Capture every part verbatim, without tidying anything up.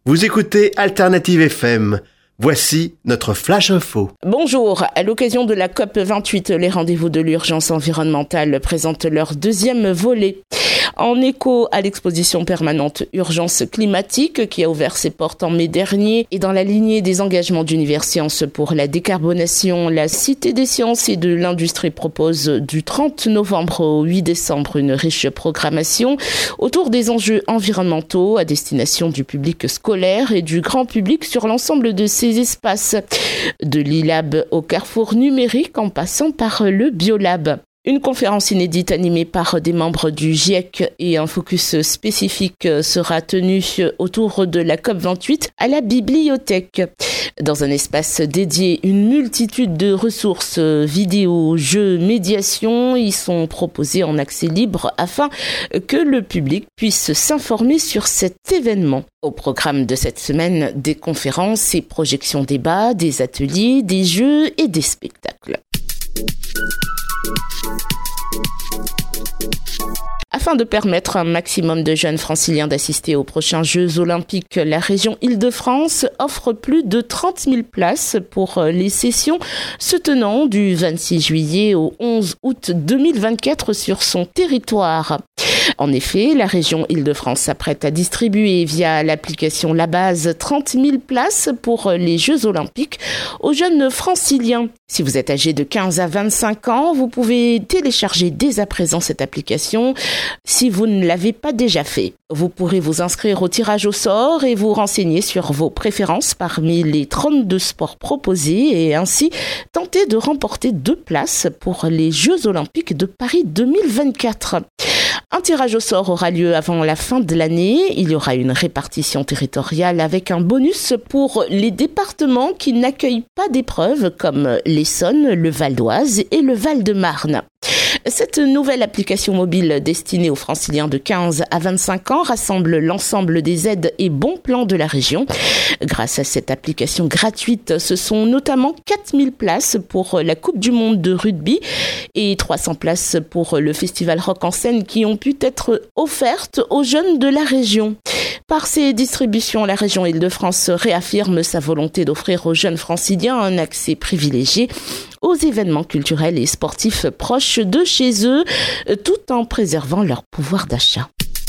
Vous écoutez Alternative F M. Voici notre Flash Info. Bonjour. À l'occasion de la C O P vingt-huit, les rendez-vous de l'urgence environnementale présentent leur deuxième volet. En écho à l'exposition permanente Urgence climatique qui a ouvert ses portes en mai dernier et dans la lignée des engagements d'Univers Sciences pour la décarbonation, la Cité des sciences et de l'industrie propose du trente novembre au huit décembre une riche programmation autour des enjeux environnementaux à destination du public scolaire et du grand public sur l'ensemble de ces espaces, de l'I Lab au carrefour numérique en passant par le Biolab. Une conférence inédite animée par des membres du GIEC et un focus spécifique sera tenu autour de la C O P vingt-huit à la bibliothèque. Dans un espace dédié, une multitude de ressources, vidéos, jeux, médiations y sont proposées en accès libre afin que le public puisse s'informer sur cet événement. Au programme de cette semaine, des conférences et projections débats, des ateliers, des jeux et des spectacles. Afin de permettre à un maximum de jeunes franciliens d'assister aux prochains Jeux Olympiques, la région Île-de-France offre plus de trente mille places pour les sessions se tenant du vingt-six juillet au onze août deux mille vingt-quatre sur son territoire. En effet, la région Île-de-France s'apprête à distribuer via l'application La Base trente mille places pour les Jeux Olympiques aux jeunes franciliens. Si vous êtes âgé de quinze à vingt-cinq ans, vous pouvez télécharger dès à présent cette application si vous ne l'avez pas déjà fait. Vous pourrez vous inscrire au tirage au sort et vous renseigner sur vos préférences parmi les trente-deux sports proposés et ainsi tenter de remporter deux places pour les Jeux Olympiques de Paris deux mille vingt-quatre. Un tirage au sort aura lieu avant la fin de l'année. Il y aura une répartition territoriale avec un bonus pour les départements qui n'accueillent pas d'épreuves comme l'Essonne, le Val d'Oise et le Val-de-Marne. Cette nouvelle application mobile destinée aux franciliens de quinze à vingt-cinq ans rassemble l'ensemble des aides et bons plans de la région. Grâce à cette application gratuite, ce sont notamment quatre mille places pour la Coupe du Monde de rugby et trois cents places pour le Festival Rock en Seine qui ont pu être offertes aux jeunes de la région. Par ces distributions, la région Île-de-France réaffirme sa volonté d'offrir aux jeunes franciliens un accès privilégié aux événements culturels et sportifs proches de chez eux, tout en préservant leur pouvoir d'achat.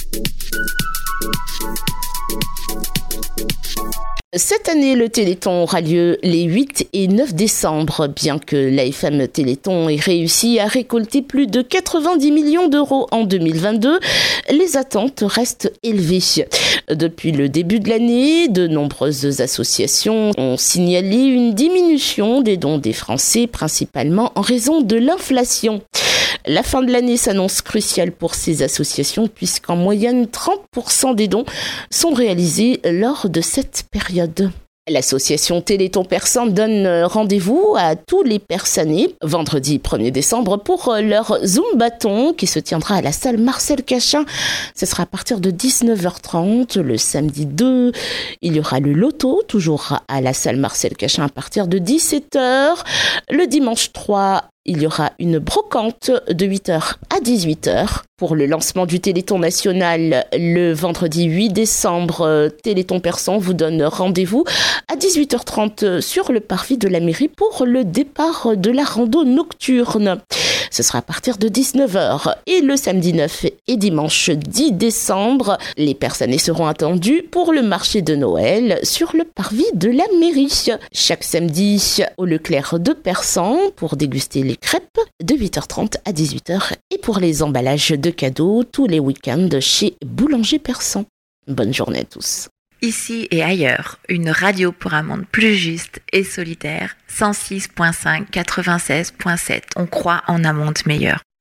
Cette année, le Téléthon aura lieu les huit et neuf décembre. Bien que l'A F M Téléthon ait réussi à récolter plus de quatre-vingt-dix millions d'euros en deux mille vingt-deux, les attentes restent élevées. Depuis le début de l'année, de nombreuses associations ont signalé une diminution des dons des Français, principalement en raison de l'inflation. La fin de l'année s'annonce cruciale pour ces associations puisqu'en moyenne trente pour cent des dons sont réalisés lors de cette période. L'association Téléthon Persan donne rendez-vous à tous les Persanais vendredi premier décembre pour leur Zumbathon qui se tiendra à la salle Marcel Cachin. Ce sera à partir de dix-neuf heures trente. Le samedi deux, il y aura le loto, toujours à la salle Marcel Cachin à partir de dix-sept heures. Le dimanche trois, il y aura une brocante de huit heures à dix-huit heures. Pour le lancement du Téléthon national, le vendredi huit décembre, Téléthon Persan vous donne rendez-vous à dix-huit heures trente sur le parvis de la mairie pour le départ de la rando nocturne. Ce sera à partir de dix-neuf heures. Et le samedi neuf et dimanche dix décembre, les Persanais seront attendus pour le marché de Noël sur le parvis de la mairie. Chaque samedi au Leclerc de Persan pour déguster les crêpes de huit heures trente à dix-huit heures et pour les emballages de cadeaux tous les week-ends chez Boulanger Persan. Bonne journée à tous. Ici et ailleurs, une radio pour un monde plus juste et solidaire. cent six virgule cinq, quatre-vingt-seize virgule sept. On croit en un monde meilleur.